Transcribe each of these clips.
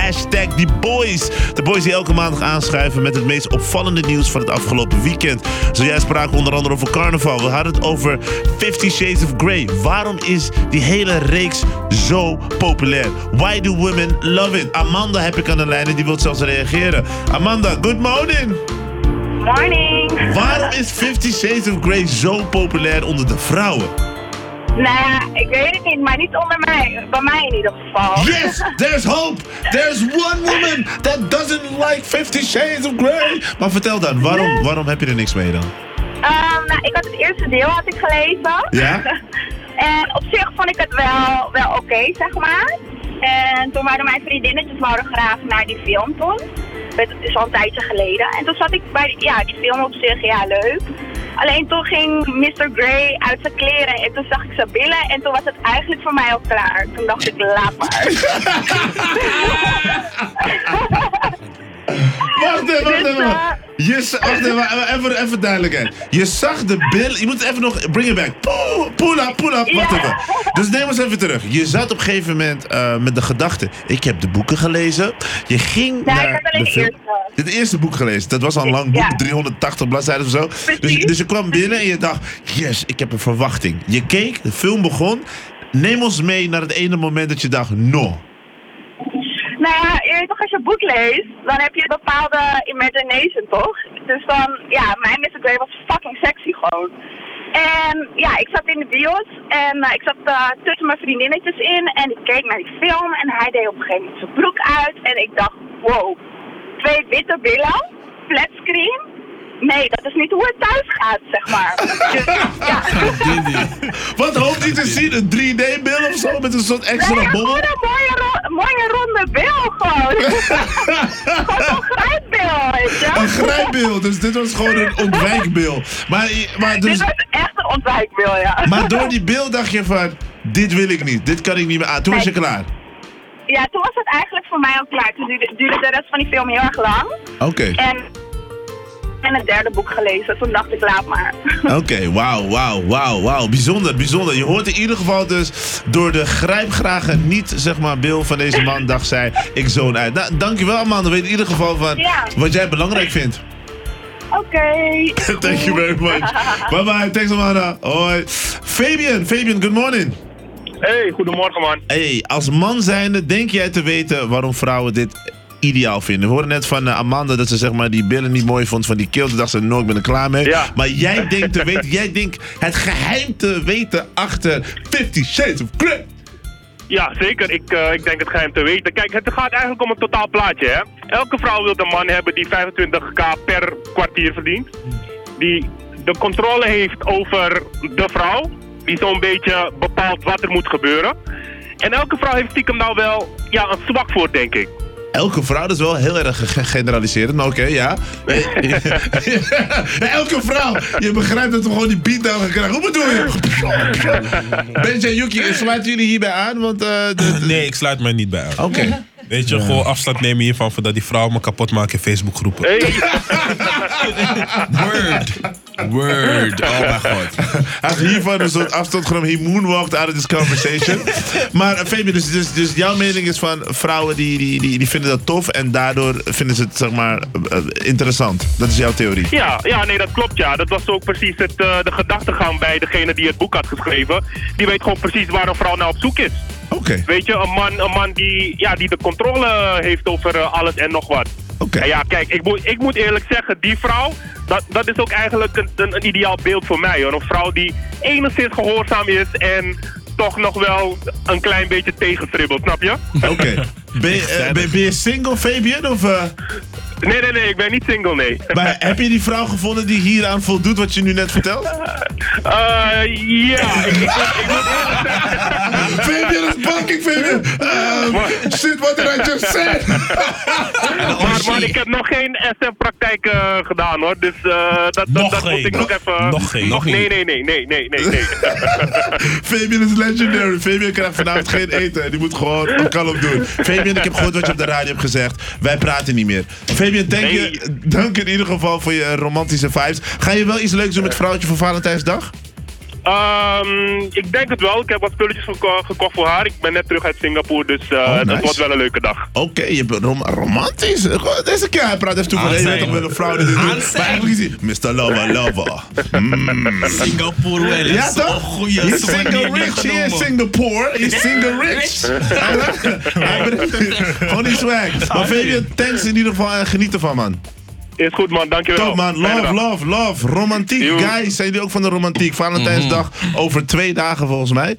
Hashtag die boys. De boys die elke maandag aanschuiven met het meest opvallende nieuws van het afgelopen weekend. Zojuist spraken we onder andere over carnaval. We hadden het over 50 Shades of Grey. Waarom is die hele reeks zo populair? Why do women love it? Amanda heb ik aan de lijn en die wil zelfs reageren. Amanda, good morning. Morning. Waarom is 50 Shades of Grey zo populair onder de vrouwen? Nou ja, ik weet het niet, maar niet onder mij. Bij mij in ieder geval. Yes, there's hope. There's one woman that doesn't like 50 Shades of Grey. Maar vertel dan, waarom heb je er niks mee dan? Nou, ik had het eerste deel gelezen. Ja? En op zich vond ik het wel oké, zeg maar. En toen waren mijn vriendinnetjes graag naar die film toen. Het is al een tijdje geleden. En toen zat ik bij die film op zich, ja, leuk. Alleen toen ging Mr. Grey uit zijn kleren en toen zag ik zijn billen en toen was het eigenlijk voor mij al klaar. Toen dacht ik, laat maar. Wacht even. Even duidelijkheid. Je zag de billen. Je moet even nog. Bring it back. Pull up. Wacht even. Dus neem eens even terug. Je zat op een gegeven moment met de gedachte. Ik heb de boeken gelezen. Je ging naar ik heb alleen de film. eerste. Het eerste boek gelezen. Dat was al een lang boek. 380 bladzijden of zo. Dus je kwam binnen en je dacht. Yes, ik heb een verwachting. Je keek. De film begon. Neem ons mee naar het ene moment dat je dacht. No. Nou ja, je weet toch, als je een boek leest, dan heb je een bepaalde imagination, toch? Dus dan, ja, mijn Mr. Grey was fucking sexy gewoon. En ja, ik zat in de bios en ik zat tussen mijn vriendinnetjes in en ik keek naar die film en hij deed op een gegeven moment zijn broek uit en ik dacht, wow, 2 witte billen, flatscreen. Nee, dat is niet hoe het thuis gaat, zeg maar. Dus, ja. Wat hoopt hij te zien? Een 3D-bil of zo met een soort extra bommel? Gewoon een mooie ronde bil gewoon. Gewoon een grijpbil, weet je. Een grijpbil, dus dit was gewoon een ontwijkbil. Maar dus, dit was echt een ontwijkbil, ja. Maar door die bil dacht je van, dit wil ik niet, dit kan ik niet meer aan. Toen was je klaar? Ja, toen was het eigenlijk voor mij al klaar. Toen duurde de rest van die film heel erg lang. Oké. En het derde boek gelezen. Toen dacht ik, laat maar. Oké, wauw. Bijzonder. Je hoort in ieder geval dus door de grijpgrage niet, zeg maar, bil van deze man dacht zij, ik zoon uit. Nou, dankjewel Amanda. Weet in ieder geval van wat jij belangrijk vindt. Oké. Thank you very much. Bye bye. Thanks Amanda. Hoi. Fabian, good morning. Hey, goedemorgen man. Hey, als man zijnde denk jij te weten waarom vrouwen dit ideaal vinden? We hoorden net van Amanda dat ze, zeg maar, die billen niet mooi vond van die keel. Toen dacht ze, no, ik ben er klaar mee. Ja. Maar jij denkt te weten, jij denkt het geheim te weten achter 50 Shades of Grey. Ja, zeker. Ik denk het geheim te weten. Kijk, het gaat eigenlijk om een totaal plaatje, hè. Elke vrouw wil een man hebben die 25k per kwartier verdient. Die de controle heeft over de vrouw. Die zo'n beetje bepaalt wat er moet gebeuren. En elke vrouw heeft stiekem nou wel een zwak voor, denk ik. Elke vrouw, dat is wel heel erg gegeneraliseerd, maar oké, ja. Elke vrouw! Je begrijpt dat we gewoon die beatdown gaan krijgen. Hoe bedoel je? Benji en Yuki, sluiten jullie hierbij aan? Want, Nee, ik sluit mij niet bij aan. Oké. Weet je, gewoon afstand nemen hiervan voordat die vrouw me kapot maakt in Facebookgroepen. Hey. Word. Oh mijn god. Hij heeft hiervan een soort afstand genomen. He moonwalked out of this conversation. Maar Fabian, dus jouw mening is van vrouwen die vinden dat tof en daardoor vinden ze het, zeg maar, interessant. Dat is jouw theorie. Ja, nee, dat klopt, ja. Dat was ook precies de gedachtegang bij degene die het boek had geschreven. Die weet gewoon precies waar een vrouw naar op zoek is. Oké. Weet je, een man die de controle heeft over alles en nog wat. Oké. En ja, kijk, ik moet eerlijk zeggen, die vrouw, dat is ook eigenlijk een ideaal beeld voor mij, hoor. Een vrouw die enigszins gehoorzaam is en toch nog wel een klein beetje tegenstribbelt, snap je? Oké. Ben je single, Fabian? Of, Nee, ik ben niet single, nee. Maar heb je die vrouw gevonden die hieraan voldoet wat je nu net vertelt? Ja, ik moet eerlijk zeggen. Fabian is banking, Fabian! Shit, what did I just say? Maar ik heb nog geen SM-praktijk gedaan, hoor. Dus dat moet ik nog even... Nog geen. Nee. Fabian is legendary. Fabian krijgt vanavond geen eten en die moet gewoon een kalm doen. Fabian, ik heb gehoord wat je op de radio hebt gezegd. Wij praten niet meer. Fabian, dank in ieder geval voor je romantische vibes. Ga je wel iets leuks doen met vrouwtje voor Valentijnsdag? Ik denk het wel. Ik heb wat spulletjes gekocht voor haar. Ik ben net terug uit Singapore, dus nice. dat wordt wel een leuke dag. Oké, je bent romantisch. Deze keer, hij praat even toe van, je weet toch wel een vrouw die dit doet. Maar eigenlijk is hij, Mr. Lover, lover. Singapore wel. Ja toch? He's single rich, he is Singapore. He's single rich. Gewoon die swag. Maar Fabian, thanks in ieder geval en geniet ervan, man. Is goed, man. Dankjewel. Top, man. Love. Romantiek. Yo. Guys, zijn jullie ook van de romantiek? Valentijnsdag over 2 dagen volgens mij.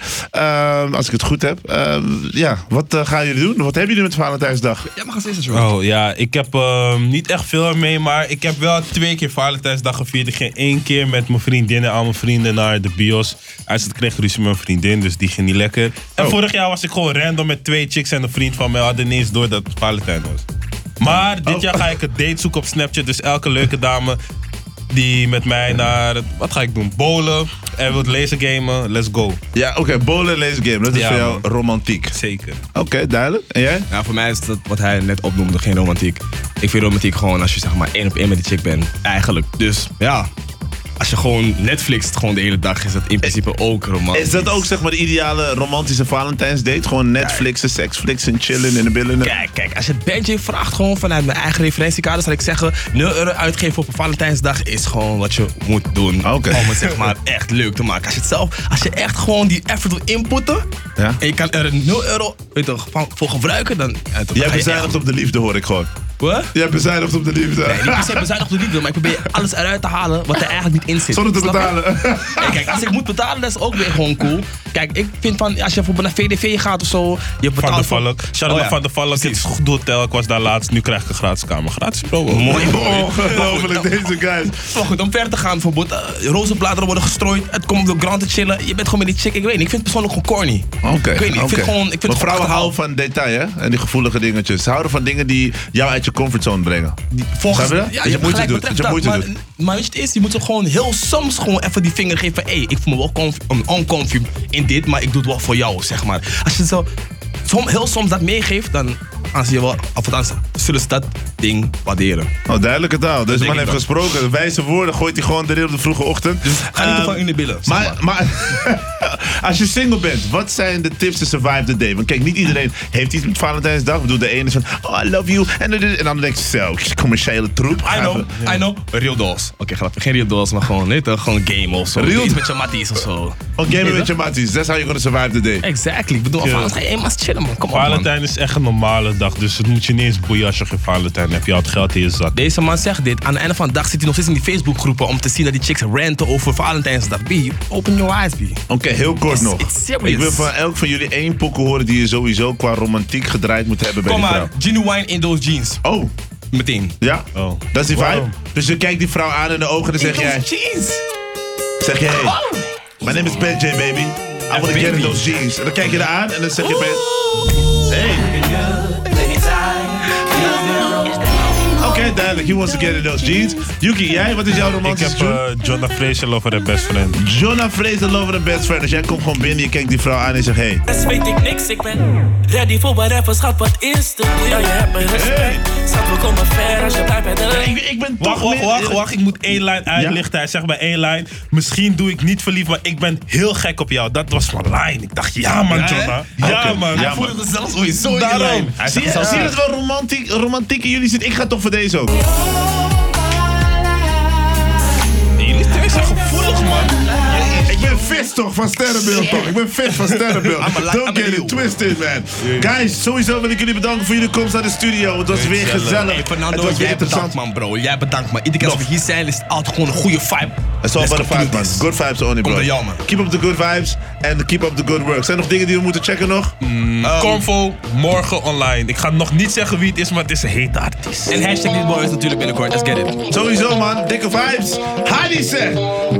Als ik het goed heb. Ja, wat gaan jullie doen? Wat hebben jullie met Valentijnsdag? Jij mag als eerste, Joe. Oh ja, ik heb niet echt veel mee, maar ik heb wel 2 keer Valentijnsdag gevierd. Ik ging 1 keer met mijn vriendin en al mijn vrienden naar de bios. Hij kreeg ruzie met mijn vriendin, dus die ging niet lekker. En vorig jaar was ik gewoon random met 2 chicks en een vriend van mij. Hadden ineens door dat het Valentijn was. Maar dit jaar ga ik een date zoeken op Snapchat. Dus elke leuke dame die met mij naar... Wat ga ik doen? Bowlen. En wilt laser gamen. Let's go. Ja, oké. Bowlen en laser game. Dat is Ja, voor jou man. romantiek. Zeker. Oké, duidelijk. En jij? Ja, voor mij is dat wat hij net opnoemde geen romantiek. Ik vind romantiek gewoon als je zeg maar 1 op 1 met die chick bent. Eigenlijk. Dus ja, als je gewoon Netflixt gewoon de hele dag is dat in principe ook romantisch. Is dat ook zeg maar de ideale romantische Valentijnsdate? Gewoon Netflixen, sexflixen, chillen in de billen? Kijk, als je het bandje vraagt gewoon vanuit mijn eigen referentiekader, zal ik zeggen, €0 uitgeven op een Valentijnsdag is gewoon wat je moet doen. Oké. Om het zeg maar echt leuk te maken. Als je echt gewoon die effort wil inputten, Ja? en je kan er €0 weet je, voor gebruiken, dan Jij bezuinigt op de liefde, hoor ik gewoon. Wat? Jij bezuinigt op de liefde. Nee, niet per se bezuinigd op de liefde, maar ik probeer alles eruit te halen wat er eigenlijk niet in zit. Zonder te Snap je? betalen. Hey, kijk, als ik moet betalen, dat is ook weer gewoon cool. Kijk, ik vind van, als je bijvoorbeeld naar VDV gaat of zo, je Van betaalt de Valk. Shout-out Van de Valk. Het is een goed hotel. Ik was daar laatst. Nu krijg ik een gratis kamer. Gratis, bro. Mooi, mooi. Ongelooflijk, deze guys. Maar goed, om verder te gaan bijvoorbeeld, rozenbladeren worden gestrooid, het komt op de grond te chillen, je bent gewoon met die chick, ik weet niet, ik vind het persoonlijk gewoon corny. Oké, Ik weet niet, ik vind gewoon, ik vind maar het vrouwen gewoon houden van detail, hè? En die gevoelige dingetjes. Ze houden van dingen die jou uit je comfortzone brengen. volgens Snap je dat? ja, Dat je hebt moeite gelijk doet, betreft dat je moeite dat, doet. maar weet je het is, je moet er gewoon heel soms gewoon even die vinger geven van, ik voel me wel uncomfy in dit, maar ik doe het wel voor jou, zeg maar. Als je zo heel soms dat meegeeft, dan zie je wel, of althans, zullen ze dat ding waarderen. Oh, duidelijke taal. Deze denk man ik heeft wel. gesproken. Wijze woorden gooit hij gewoon erin op de vroege ochtend. Ga niet te veel in de billen. zeg Maar als je single bent, wat zijn de tips to survive the day? Want kijk, niet iedereen heeft iets met Valentijnsdag. Ik bedoel, de ene is van, oh, I love you. En dan denk je zo, commerciële troep. I know. Real dolls. Oké, grapje. Geen real dolls, maar gewoon, nee, toch? Gewoon game of zo. Real- Iets met je matties of zo. Oh, gamen met je matties. That's how you're gonna survive the day. Exactly. Ik bedoel, anders ga je eenmaal chillen, man. Kom op, man. Valentijn is echt een normale dag. Dus het moet je niet eens boeien als je geen Valentijn hebt. Je had geld in je zak. Deze man zegt dit. Aan het einde van de dag zit hij nog steeds in die Facebookgroepen om te zien dat die chicks ranten over Valentijnsdag. B, open your eyes, B. Oké, heel kort nog. it's serious. Ik wil van elk van jullie 1 pokoe horen die je sowieso qua romantiek gedraaid moet hebben bij Kom die maar, vrouw. genuine in those jeans. Oh, Meteen. ja? Oh. Dat is die vibe? Waarom? Dus je kijkt die vrouw aan in de ogen en dan zeg In jij... those jeans. Zeg je, hey, my name is Benjay, baby. I wanna get in those jeans. En dan kijk je er aan en dan zeg je bij... Hey. Oké, duidelijk. He wants to get in those jeans. Yuki, jij? Wat is jouw Ik romantische heb tune? Jonah Fraser Lover en Best Friend. Jonah Fraser, Lover and Best Friend. Dus jij komt gewoon binnen, je kijkt die vrouw aan en je zegt, hey. Rest weet ik niks, ik ben ready voor whatever, schat, wat is de deal? Ja, je hebt mijn respect, schat, we komen ver als je blijft bij de lijn. Ik ben toch Wacht. Ik moet 1 lijn uitlichten. Hij zegt bij 1 lijn. Misschien doe ik niet verliefd, maar ik ben heel gek op jou. Dat was mijn lijn. Ik dacht, ja man, Jonah. Ja Oké. man. Ja, Hij voelde het zelfs sowieso in Daarom. de lijn. Zie je dat wel romantiek in jullie zit? Ik ga toch voor deze ook. Jullie twee zijn gevoelig, man. Ik ben vis toch van Sterrenbeeld toch? Ik ben vis van Sterrenbeeld. Don't get it twisted, man. Guys, sowieso wil ik jullie bedanken voor jullie komst naar de studio. Het was weer gezellig. Hey, Het Fernando, was weer jij interessant. bedankt, man, bro. Jij bedankt, man. Iedere keer als we hier zijn, is het altijd gewoon een goede vibe. It's all about the vibes, man. Good vibes only, bro. Komt door jou, man. Keep up the good vibes and keep up the good work. Zijn er nog dingen die we moeten checken nog? Convo, morgen online. Ik ga nog niet zeggen wie het is, maar het is een hete artiest. En hashtag dit boy is natuurlijk binnenkort. Let's get it. Sowieso, man. Dikke vibes. Hadi zeg.